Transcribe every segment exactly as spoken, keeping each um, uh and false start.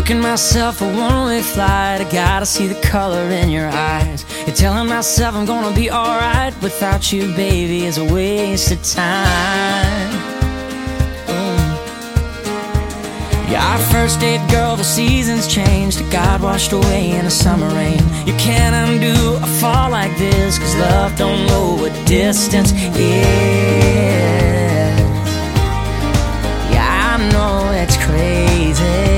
booking myself a one-way flight. I gotta see the color in your eyes. You're telling myself I'm gonna be alright. Without you, baby, is a waste of time. Mm. Yeah, our first date, girl, the seasons changed. God washed away in a summer rain. You can't undo a fall like this, cause love don't know what distance is. Yeah, I know it's crazy,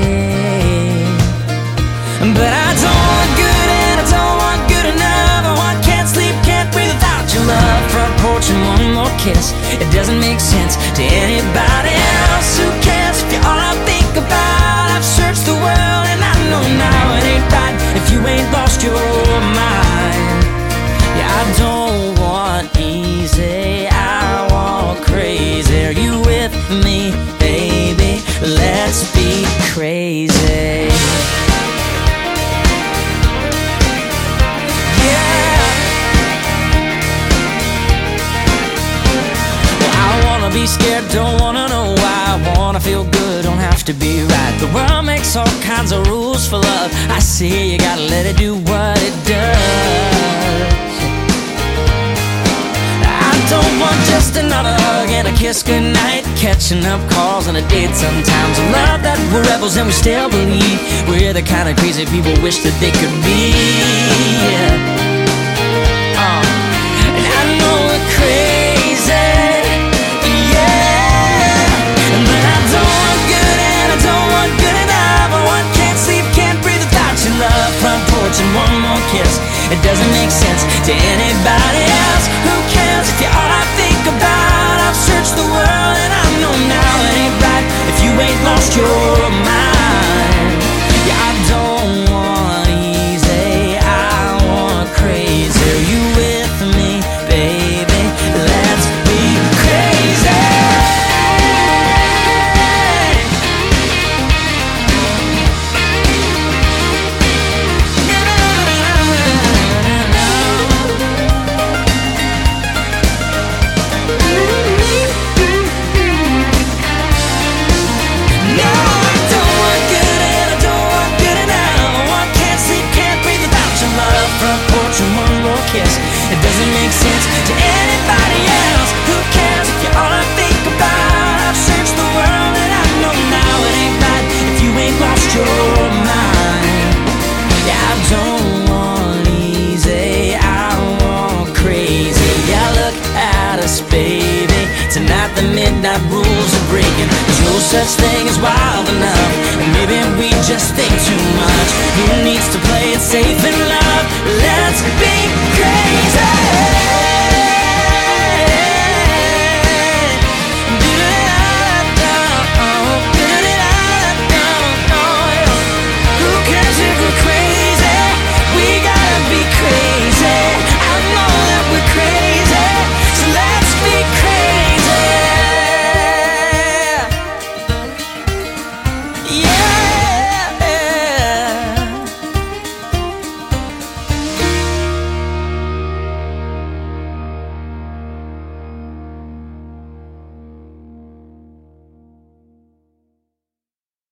but I don't want good and I don't want good enough. I want can't sleep, can't breathe without your love. Front porch and one more kiss. It doesn't make sense to anybody else. Who cares if you're all I think about? I've searched the world and I know now it ain't right if you ain't lost your mind. Yeah, I don't want easy, I want crazy. Are you with me, baby? Let's be crazy. Be scared, don't wanna know why. I wanna feel good, don't have to be right. The world makes all kinds of rules for love. I see you gotta let it do what it does. I don't want just another hug and a kiss goodnight, catching up calls and a date sometimes. I love that we're rebels and we still believe we're the kind of crazy people wish that they could be. Yeah. Uh, and I know we're crazy, and one more kiss. It doesn't make sense to anybody else. Who cares if you're all I think about? I've searched the world and I know now it ain't right if you ain't lost your mind. Yeah, I don't want easy, I want crazy. Are you with me, baby? Let's be crazy. It doesn't make sense to anybody else. Who cares if you're all I think about? I've searched the world and I know now it ain't right if you ain't lost your mind. Yeah, I don't want easy, I want crazy. Yeah, look at us, baby. Tonight the midnight rules are breaking. There's no such thing as wild enough, and maybe we just think too much. Who needs to play it safe and loud?